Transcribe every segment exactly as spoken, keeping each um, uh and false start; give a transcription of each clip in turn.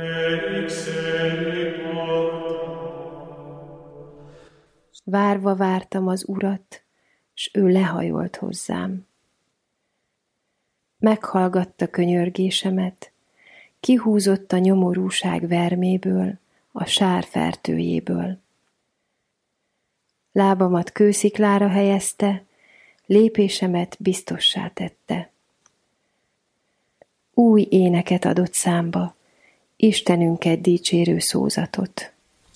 Várva vártam az Urat, s ő lehajolt hozzám. Meghallgatta könyörgésemet, kihúzott a nyomorúság verméből, a sár fertőjéből. Lábamat kősziklára helyezte, lépésemet biztossá tette. Új éneket adott számba, Istenünket dicsérő szózatot.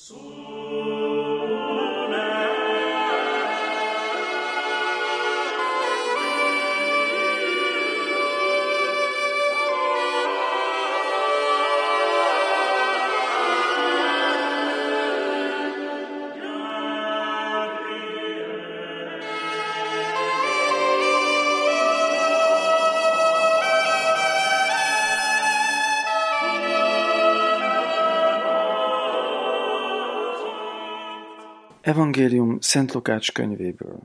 Evangélium Szent Lukács könyvéből.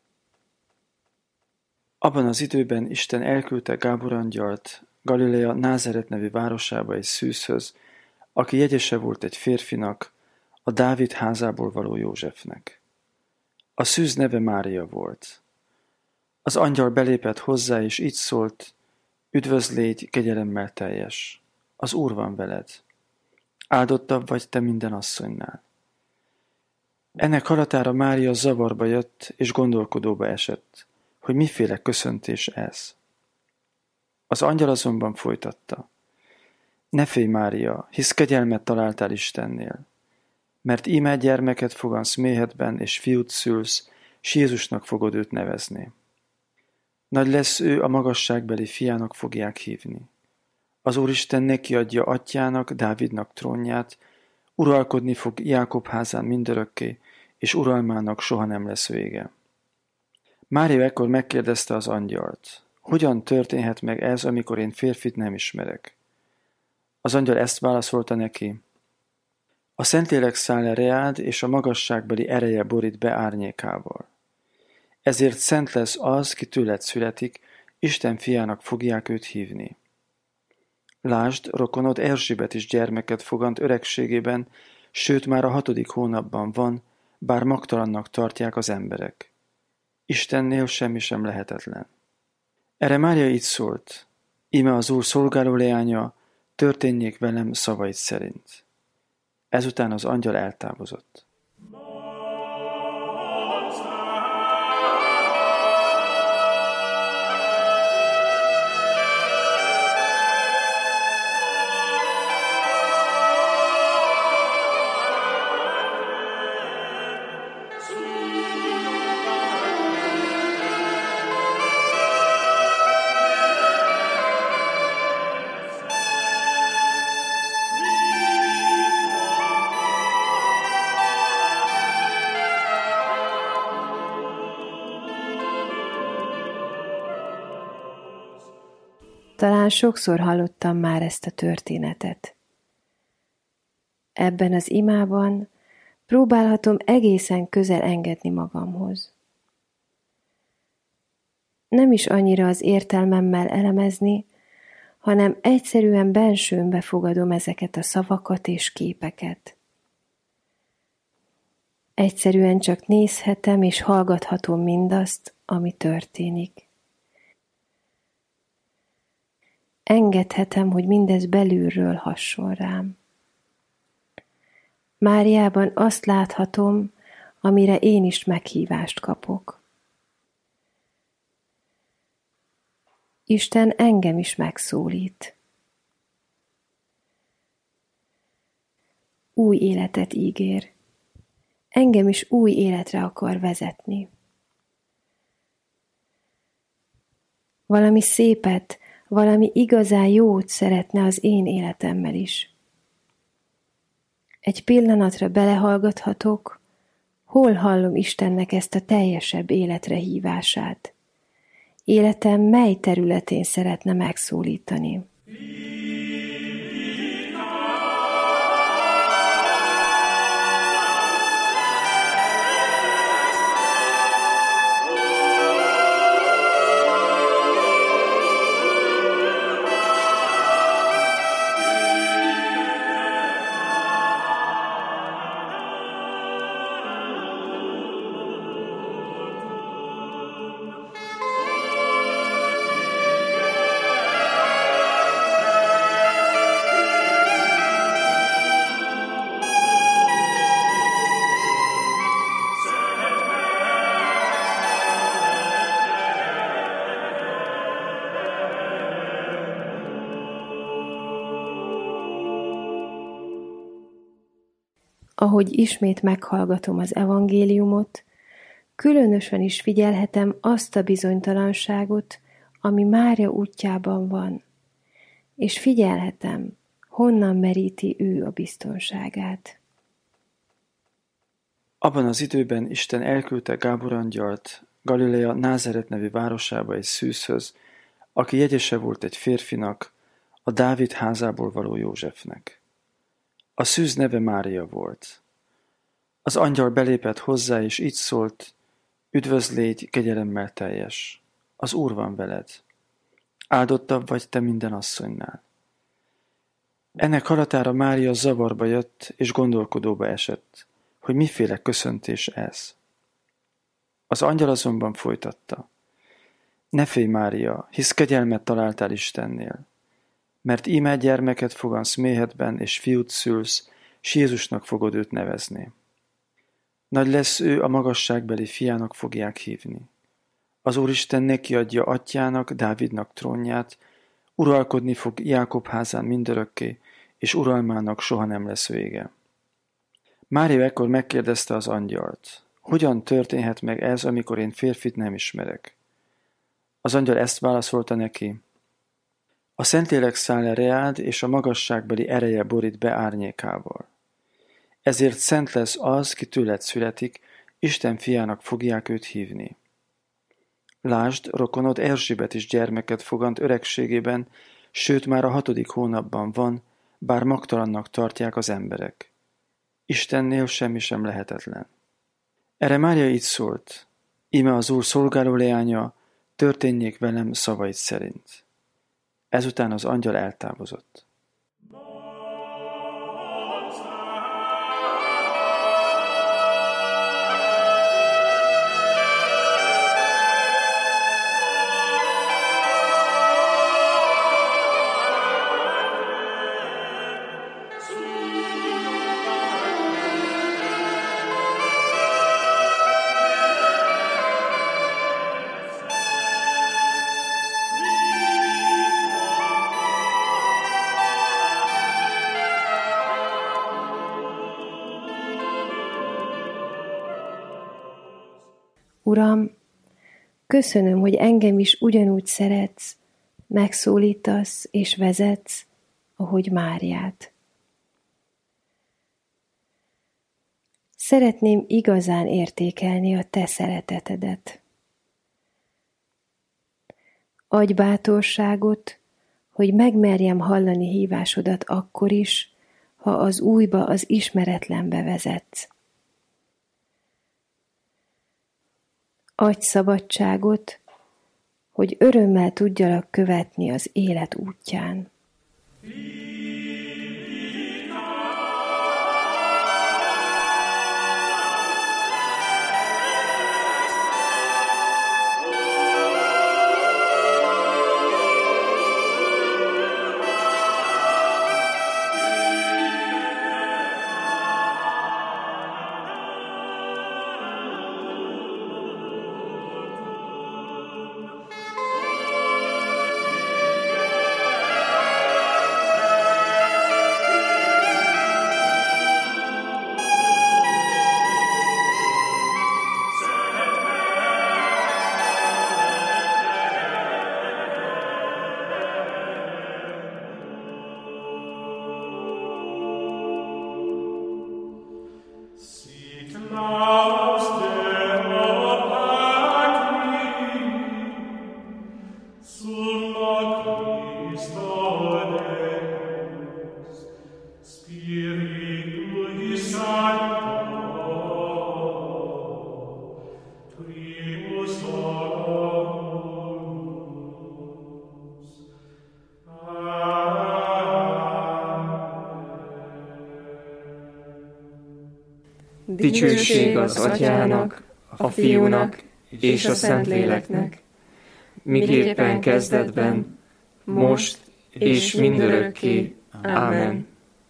Abban az időben Isten elküldte Gábor angyalt Galilea Názeret nevű városába egy szűzhöz, aki jegyese volt egy férfinak, a Dávid házából való Józsefnek. A szűz neve Mária volt. Az angyal belépett hozzá, és így szólt: Üdvözl légy, kegyelemmel teljes, az Úr van veled. Áldottabb vagy te minden asszonynál. Ennek hallatára Mária zavarba jött, és gondolkodóba esett, hogy miféle köszöntés ez. Az angyal azonban folytatta: Ne félj, Mária, hisz kegyelmet találtál Istennél, mert íme gyermeket fogansz méhedben, és fiút szülsz, s Jézusnak fogod őt nevezni. Nagy lesz ő, a magasságbeli fiának fogják hívni. Az Úristen neki adja atyának, Dávidnak trónját, uralkodni fog Jákob házán mindörökké, és uralmának soha nem lesz vége. Mária ekkor megkérdezte az angyalt: Hogyan történhet meg ez, amikor én férfit nem ismerek? Az angyal ezt válaszolta neki: A Szentlélek száll le reád, és a magasságbeli ereje borít be árnyékával. Ezért szent lesz az, ki tőled születik, Isten fiának fogják őt hívni. Lásd, rokonod Erzsébet is gyermeket fogant öregségében, sőt már a hatodik hónapban van, bár magtalannak tartják az emberek. Istennél semmi sem lehetetlen. Erre Mária így szólt: Íme az Úr szolgáló leánya, történjék velem szavaid szerint. Ezután az angyal eltávozott. Talán sokszor hallottam már ezt a történetet. Ebben az imában próbálhatom egészen közel engedni magamhoz. Nem is annyira az értelmemmel elemezni, hanem egyszerűen bensőmbe fogadom ezeket a szavakat és képeket. Egyszerűen csak nézhetem és hallgathatom mindazt, ami történik. Engedhetem, hogy mindez belülről hasson rám. Máriában azt láthatom, amire én is meghívást kapok. Isten engem is megszólít. Új életet ígér. Engem is új életre akar vezetni. Valami szépet, valami igazán jót szeretne az én életemmel is. Egy pillanatra belehallgathatok, hol hallom Istennek ezt a teljesebb életre hívását. Életem mely területén szeretne megszólítani. ahogy ismét meghallgatom az evangéliumot, különösen is figyelhetem azt a bizonytalanságot, ami Mária útjában van, és figyelhetem, honnan meríti ő a biztonságát. Abban az időben Isten elküldte Gábor angyalt Galilea Názeret nevű városába egy szűzhöz, aki jegyese volt egy férfinak, a Dávid házából való Józsefnek. A szűz neve Mária volt. Az angyal belépett hozzá, és így szólt: Üdvözl légy, kegyelemmel teljes, az Úr van veled. Áldottabb vagy te minden asszonynál. Ennek hallatára Mária zavarba jött, és gondolkodóba esett, hogy miféle köszöntés ez. Az angyal azonban folytatta: Ne félj, Mária, hisz kegyelmet találtál Istennél, mert íme gyermeket fogansz méhedben, és fiút szülsz, s Jézusnak fogod őt nevezni. Nagy lesz ő, a magasságbeli fiának fogják hívni. Az Úristen neki adja atyának, Dávidnak trónját, uralkodni fog Jákob házán mindörökké, és uralmának soha nem lesz vége. Mária ekkor megkérdezte az angyalt: Hogyan történhet meg ez, amikor én férfit nem ismerek? Az angyal ezt válaszolta neki: A Szentlélek száll le reád, és a magasságbeli ereje borít be árnyékával. Ezért szent lesz az, ki tőled születik, Isten fiának fogják őt hívni. Lásd, rokonod Erzsébet is gyermeket fogant öregségében, sőt már a hatodik hónapban van, bár magtalannak tartják az emberek. Istennél semmi sem lehetetlen. Erre Mária így szólt: Íme az Úr szolgáló leánya, történjék velem szavaid szerint. Ezután az angyal eltávozott. Uram, köszönöm, hogy engem is ugyanúgy szeretsz, megszólítasz és vezetsz, ahogy Máriát. Szeretném igazán értékelni a te szeretetedet. Adj bátorságot, hogy megmerjem hallani hívásodat akkor is, ha az újba, az ismeretlenbe vezetsz. Adj szabadságot, hogy örömmel tudjalak követni az élet útján. Dicsőség az Atyának, a Fiúnak és a Szentléleknek, miképpen kezdetben, most és mindörökké. Ámen.